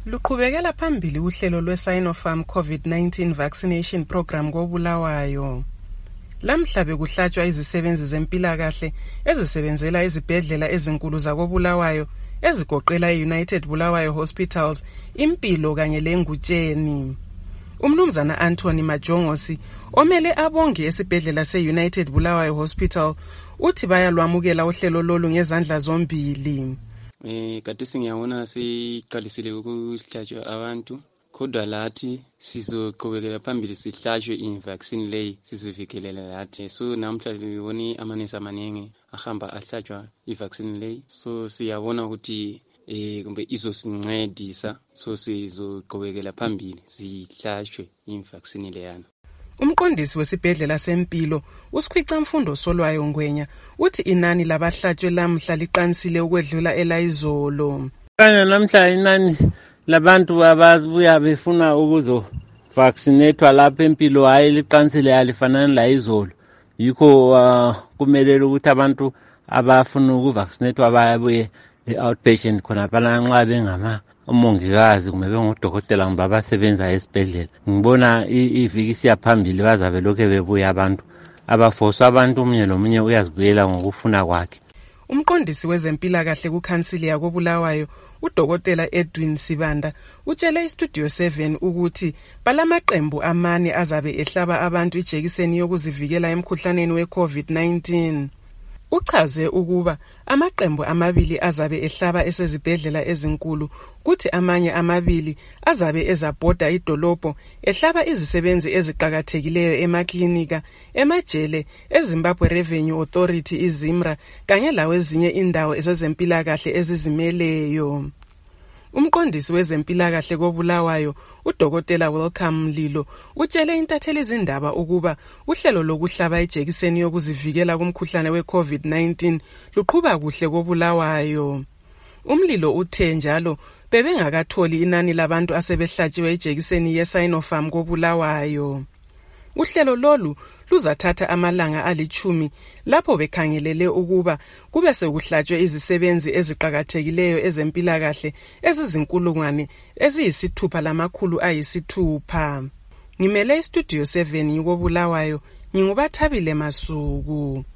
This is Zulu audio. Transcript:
Luqhubekela phambili uhlelo lwe-Sinopharm COVID-19 vaccination program koBulawayo. Lamhla bekuhlatshwa izisebenzi zempilakahle ezisebenzela izibhedlela ezinkulu zakoBulawayo ezigoqela i-United Bulawayo Hospitals, Impilo kanye leNgutsheni. Umnumzana Anthony Majongosi omele abongi esibhedlela se-United Bulawayo Hospital uthi bayalwamukela uhlelo lolu ngezandla zombili. Kade singiyabona siqalisile ukuhlatshwa abantu kodwa lathi sizoqhubekela phambili sihlatshwe vaccine leyi sizivikelele lathi. So namhla ngibone amanesi amaningi ahamba ahlatshwa vaccine leyi, so siyabona ukuthi kumbe izosincedisa, so sizoqhubekela phambili sihlatshwe vaccine leyana. Umqondisi wesibhedlela seMpilo uSikhwicamfundo Solwayo Ngwenya uthi inani labahlatshwe lamhla liqansile ukwedlula elayizolo. Kanye namhla inani labantu ababuya befuna ukuzo vaccinatwa lapha eMpilo hayi liqansile alifanani layizolo. Yikho kumele ukuthi abantu abafuna ukuvaccinatwa babuye outpatient khona phela nxa bengama umongikazi kumbe bengodokotela kumbe abasebenza esibhedlela. Ngibona iviki siyaphambili bazabe lokho bebuya abantu abafosa abantu umunye lomunye uyazibuyela ngokufuna kwakhe. Umqondisi wezempilakahle kuKhansili yakoBulawayo uDokotela Edwin Sibanda utshele iStudio 7 ukuthi balamaqembu amane azabe ehlaba abantu ijekiseni yokuzivikela emkhuhlaneni weCovid-19. Uchaze ukuba amaqembu amabili azabe ehlaba esezibhedlela ezinkulu kuthi amanye amabili azabe ezabhoda idolobho ehlaba izisebenzi eziqhakathekileyo emaklinika, emajele, eZimbabwe Revenue Authority iZIMRA kanye lawezinye indawo ezempilakahle ezizimeleyo. Umqondisi wezempilakahle koBulawayo uDokotela Welcome Mlilo utshele intatheli izindaba ukuba uhlelo lokuhlaba ijekiseni yokuzivikela kumkhuhlane weCovid-19 luqhuba kuhle koBulawayo. Umlilo uthe njalo bebengakatholi inani labantu asebehlatshiwe ijekiseni ye-Sinopharm koBulawayo. Uhlelo lolu luzathatha amalanga ali10 lapho bekhangelele ukuba kube sekuhlatshwe izisebenzi eziqhakathekileyo ezempilakahle ezizinkulungwane eziyisi6,600. Ngimele iStudio 7 koBulawayo, ngingubathabile Masuku.